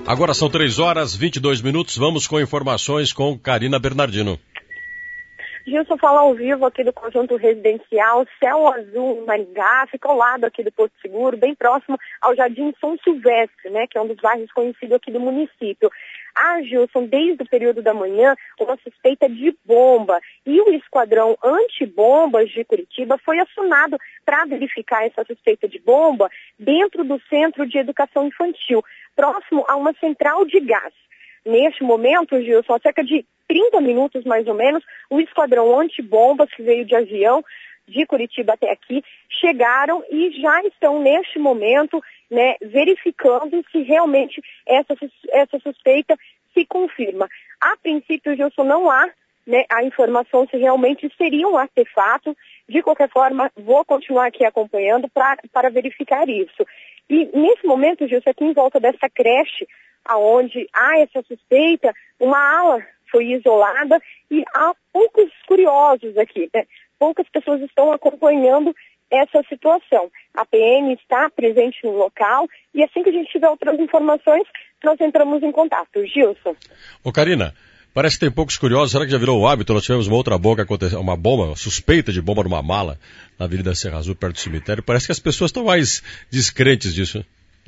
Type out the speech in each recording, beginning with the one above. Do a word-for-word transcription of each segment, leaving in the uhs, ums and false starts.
Agora são três horas e vinte e dois minutos, vamos com informações com Karina Bernardino. Gilson fala ao vivo aqui do conjunto residencial Céu Azul em Maringá, fica ao lado aqui do Porto Seguro, bem próximo ao Jardim São Silvestre, né, que é um dos bairros conhecidos aqui do município. Ah, Gilson, desde o período da manhã, uma suspeita de bomba e o esquadrão antibombas de Curitiba foi acionado para verificar essa suspeita de bomba dentro do Centro de Educação Infantil, próximo a uma central de gás. Neste momento, Gilson, há cerca de trinta minutos mais ou menos, o esquadrão antibombas que veio de avião de Curitiba até aqui chegaram e já estão neste momento, né, verificando se realmente essa, essa suspeita se confirma. A princípio, Gilson, não há, né, a informação se realmente seria um artefato. De qualquer forma, vou continuar aqui acompanhando pra, para verificar isso. E nesse momento, Gilson, aqui em volta dessa creche, aonde há essa suspeita, uma ala foi isolada e há poucos curiosos aqui, né? Poucas pessoas estão acompanhando essa situação. A P M está presente no local e assim que a gente tiver outras informações, nós entramos em contato. Gilson. Ô Karina, parece que tem poucos curiosos. Será que já virou o hábito? Nós tivemos uma outra bomba, uma bomba, uma suspeita de bomba numa mala na Avenida Serra Azul, perto do cemitério. Parece que as pessoas estão mais descrentes disso.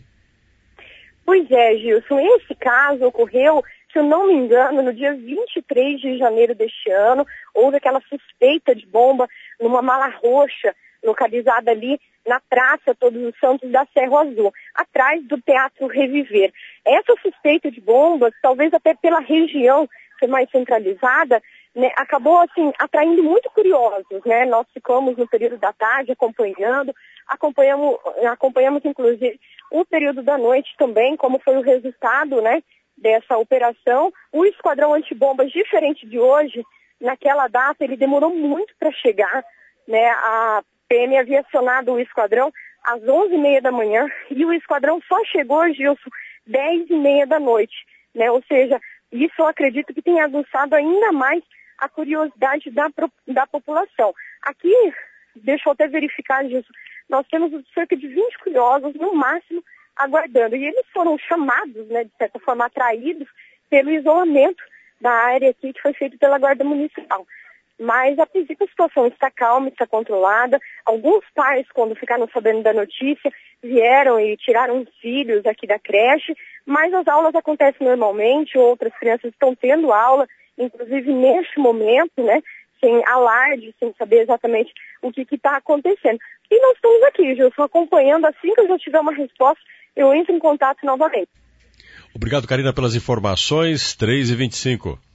Pois é, Gilson. Esse caso ocorreu, se eu não me engano, no dia vinte e três de janeiro deste ano. Houve aquela suspeita de bomba numa mala roxa, localizada ali na Praça Todos os Santos da Serra Azul, atrás do Teatro Reviver. Essa suspeita de bombas, talvez até pela região ser mais centralizada, né, acabou assim atraindo muito curiosos, né? Nós ficamos no período da tarde acompanhando, acompanhamos, acompanhamos inclusive o período da noite também, como foi o resultado, né, dessa operação. O esquadrão antibombas, diferente de hoje, naquela data ele demorou muito para chegar, né? A P M havia acionado o esquadrão às onze e meia da manhã e o esquadrão só chegou, Gilson, dez e meia da noite, né? Ou seja, isso eu acredito que tenha aguçado ainda mais a curiosidade da, da população. Aqui, deixa eu até verificar, Gilson, nós temos cerca de vinte curiosos, no máximo, aguardando. E eles foram chamados, né, de certa forma, atraídos pelo isolamento da área aqui que foi feito pela Guarda Municipal. Mas, a princípio, a situação está calma, está controlada. Alguns pais, quando ficaram sabendo da notícia, vieram e tiraram os filhos aqui da creche, mas as aulas acontecem normalmente, outras crianças estão tendo aula, inclusive neste momento, né, sem alarde, sem saber exatamente o que está acontecendo. E nós estamos aqui, Gilson, acompanhando. Assim que eu já tiver uma resposta, eu entro em contato novamente. Obrigado, Karina, pelas informações. três e vinte e cinco.